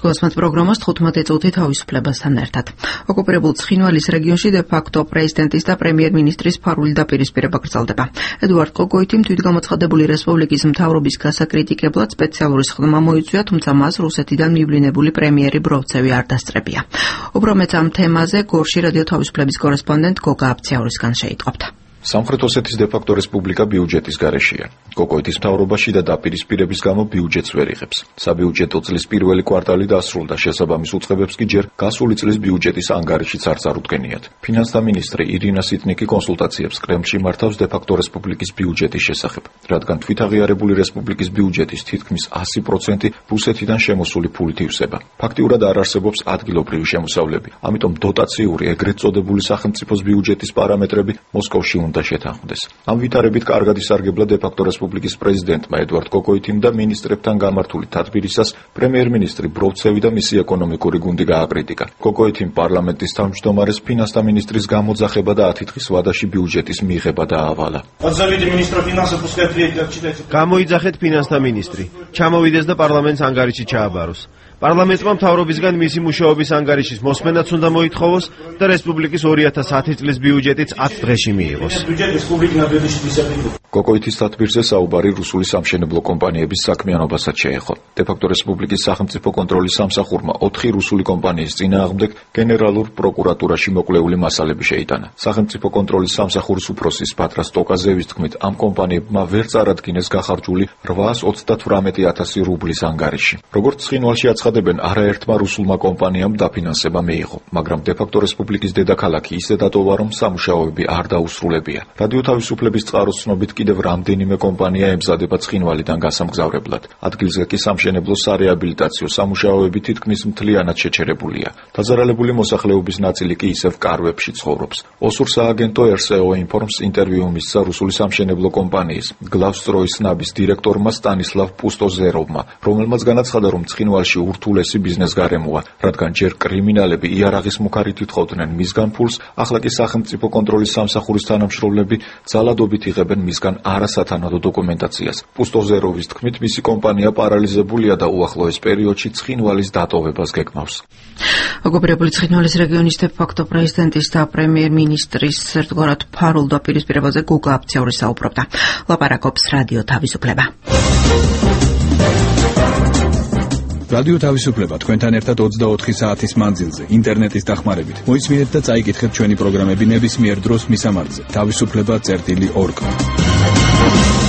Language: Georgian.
გასვათ პროგრამას 15 წუთი თავისუფლებასთან ერთად. ოკუპირებულ ცხინვალის რეგიონში დე-ფაქტო პრეზიდენტის და პრემიერ-მინისტრის ფარული დაპირისპირება გრძელდება. ედუარდ კოკოითიმ თვითგამოცხადებული რესპუბლიკის მთავრობის გასაკრიტიკებლად სპეციალური სხდომა მოიწვია, თუმცა მას რუსეთიდან მივლინებული პრემიერი ბროვცევი არ დასწრებია. უბრალოდ ამ თემაზე გორში რადიო თავისუფლების კორესპონდენტ გოგა აბციაურისგან შეიტყობთ. სამხრეთ ოსეთის დე-ფაქტო რესპუბლიკა ბიუჯეტის გარეშეა. კოკოითის მთავრობაში და დაპირისპირების გამო ბიუჯეტს ვერ იღებს. საბიუჯეტო წლის პირველი კვარტალი დასრულდა, შესაბამის უწყებებს კი ჯერ გასული წლის ბიუჯეტის ანგარიშიც არ წარუდგენიათ. ფინანსთა მინისტრი ირინა სიტნიკი კონსულტაციებს კრემლში მართავს დე-ფაქტო რესპუბლიკის ბიუჯეტის შესახებ, რადგან თვითაღიარებული რესპუბლიკის ბიუჯეტის თითქმის 100% რუსეთიდან შემოსული ფულით ივსება. ფაქტიურად არ არსებობს ადგილობრივი შემოსავლები, ამიტომ დოტაციური ეგრეთ წოდებული სახელმწიფოს ბიუჯეტის პარამეტრები მოსკოვში უნდა შეთანხმდეს. ამ ვითარებით კარგად ისარგებლა დე-ფაქტო რესპუბლიკის პრეზიდენტმა ედუარდ კოკოითიმ და მინისტრებთან გამართული თადბირისას პრემიერ-მინისტრი ბროვცევი და მისი ეკონომიკური გუნდი გააკრიტიკა. კოკოითიმ პარლამენტის თავმჯდომარეს ფინანსთა მინისტრის გამოძახება და 10 დღის ვადაში ბიუჯეტის მიღება დაავალა. გამოიძახეთ ფინანსთა მინისტრი, ჩამოვიდეს და პარლამენტს ანგარიში ჩააბაროს. პარლამენტმა მთავრობისგან მისი მუშაობის ანგარიშის მოსმენაც უნდა მოითხოვოს და რესპუბლიკის 2010 წლის ბიუჯეტიც 10 დღეში მიიღოს. კოკოითის თათბირზე საუბარი რუსული სამშენებლო კომპანიების საქმიანობასაც შეეხო. დე-ფაქტო რესპუბლიკის სახელმწიფო კონტროლის სამსახურმა 4 რუსული კომპანიის წინააღმდეგ გენერალურ პროკურატურაში მოკვლეული მასალები შეიტანა. სახელმწიფო კონტროლის სამსახურის უფროსის ბატრა სტოკაზევის თქმით, ამ კომპანიებმა ვერ წარადგინეს გახარჯული 898,000 რუბლის ანგარიში. როგორც ცხინვალში აცხადებენ, არაერთმა რუსულმა კომპანიამ დაფინანსება მიიღო, მაგრამ დე-ფაქტო რესპუბლიკის დედაქალაქი ისე დატოვა, რომ სამუშაოები არ დაუსრულებია. რადიო თავისუფლების წყაროს ცნობით კიდევ რამდენიმე კომპანია ემზადება ცხინვალიდან გასამგზავრებლად. ადგილზე კი სამშენებლო სარეაბილიტაციო სამუშაოები თითქმის მთლიანად შეჩერებულია. დაზარალებული მოსახლეობის ნაწილი კი ისევ კარვებში ცხოვრობს. ოსურ სააგენტო RSO ინფორმს ინტერვიუ მისცა რუსული სამშენებლო კომპანიის გლავსტროისნაბის დირექტორმა სტანისლავ პუსტოზეროვმა, რომელმაც განაცხადა, რომ ცხინვალში ურთულესი ბიზნეს გარემოა, რადგან ჯერ კრიმინალები იარაღის მუქარით ითხოვდნენ მისგან ფულს, ახლა კი სახელმწიფო კონტროლის სამსახურის თანამშრომლები ძალადობით იღებენ მისგან არასათანადო დოკუმენტაციას. პუსტოზეროვის თქმით, მისი კომპანია პარალიზებულია და უახლოეს პერიოდში ცხინვალის დატოვებას გეგმავს. ოკუპირებული ცხინვალის რეგიონის დე-ფაქტო პრეზიდენტის და პრემიერ-მინისტრის ერთგვარად ფარულ დაპირისპირებაზე გოგა აბციაური საუბრობდა. ლაპარაკობს რადიო თავისუფლება. რადიო თავისუფლება თქვენთან ერთად 24 საათის მანძილზე, ინტერნეტის დახმარებით. მოისმინეთ და წაიკითხეთ ჩვენი პროგრამები ნებისმიერ დროს მისამართზე. თავისუფლება.org